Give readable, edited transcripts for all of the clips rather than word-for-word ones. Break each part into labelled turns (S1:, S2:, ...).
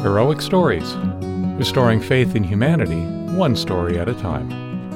S1: Heroic Stories, restoring faith in humanity, one story at a time.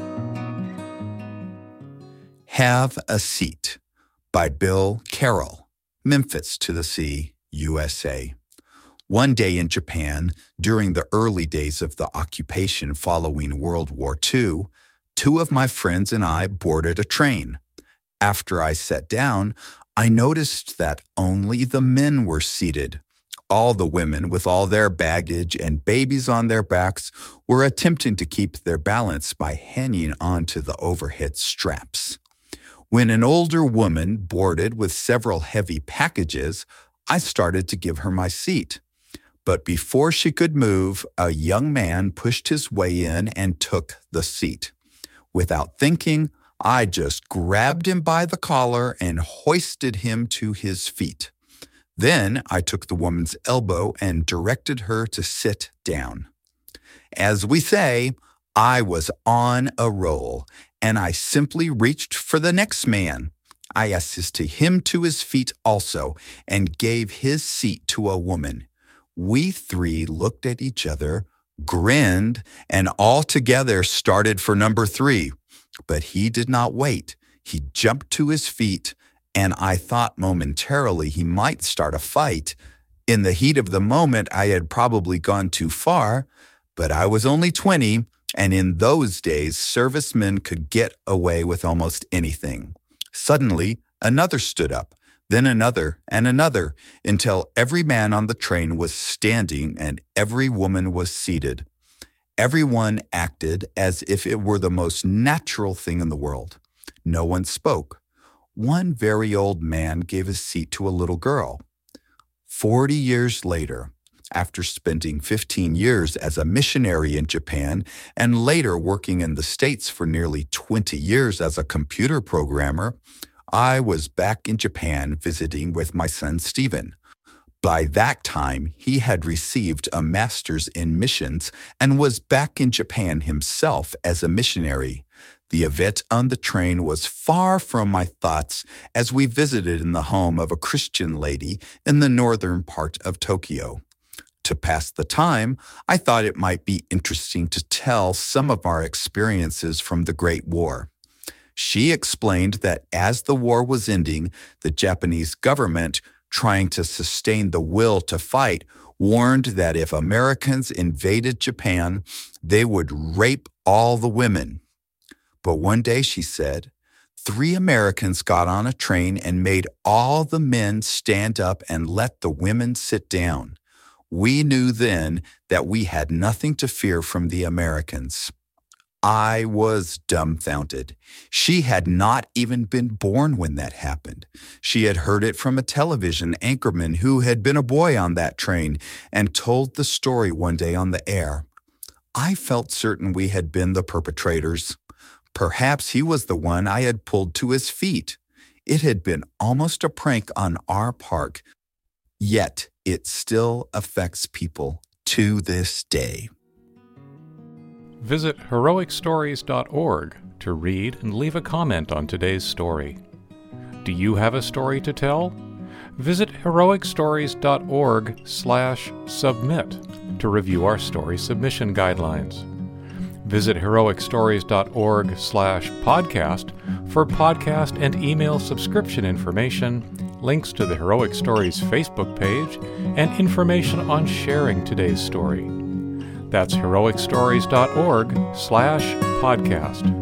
S2: Have a Seat by Bill Carroll, Memphis, Tennessee, USA. One day in Japan, during the early days of the occupation following World War II, two of my friends and I boarded a train. After I sat down, I noticed that only the men were seated. All the women, with all their baggage and babies on their backs, were attempting to keep their balance by hanging onto the overhead straps. When an older woman boarded with several heavy packages, I started to give her my seat. But before she could move, a young man pushed his way in and took the seat. Without thinking, I just grabbed him by the collar and hoisted him to his feet. Then I took the woman's elbow and directed her to sit down. As we say, I was on a roll, and I simply reached for the next man. I assisted him to his feet also and gave his seat to a woman. We three looked at each other, grinned, and all together started for number 3. But he did not wait. He jumped to his feet, and I thought momentarily he might start a fight. In the heat of the moment, I had probably gone too far, but I was only 20, and in those days, servicemen could get away with almost anything. Suddenly, another stood up, then another and another, until every man on the train was standing and every woman was seated. Everyone acted as if it were the most natural thing in the world. No one spoke. One very old man gave his seat to a little girl. 40 years later, after spending 15 years as a missionary in Japan and later working in the States for nearly 20 years as a computer programmer, I was back in Japan visiting with my son Stephen. By that time, he had received a master's in missions and was back in Japan himself as a missionary. The event on the train was far from my thoughts as we visited in the home of a Christian lady in the northern part of Tokyo. To pass the time, I thought it might be interesting to tell some of our experiences from the Great War. She explained that as the war was ending, the Japanese government, trying to sustain the will to fight, warned that if Americans invaded Japan, they would rape all the women. But one day, she said, 3 Americans got on a train and made all the men stand up and let the women sit down. We knew then that we had nothing to fear from the Americans. I was dumbfounded. She had not even been born when that happened. She had heard it from a television anchorman who had been a boy on that train and told the story one day on the air. I felt certain we had been the perpetrators. Perhaps he was the one I had pulled to his feet. It had been almost a prank on our part, yet it still affects people to this day.
S1: Visit heroicstories.org to read and leave a comment on today's story. Do you have a story to tell? Visit heroicstories.org/submit to review our story submission guidelines. Visit heroicstories.org/podcast for podcast and email subscription information, links to the Heroic Stories Facebook page, and information on sharing today's story. That's heroicstories.org/podcast.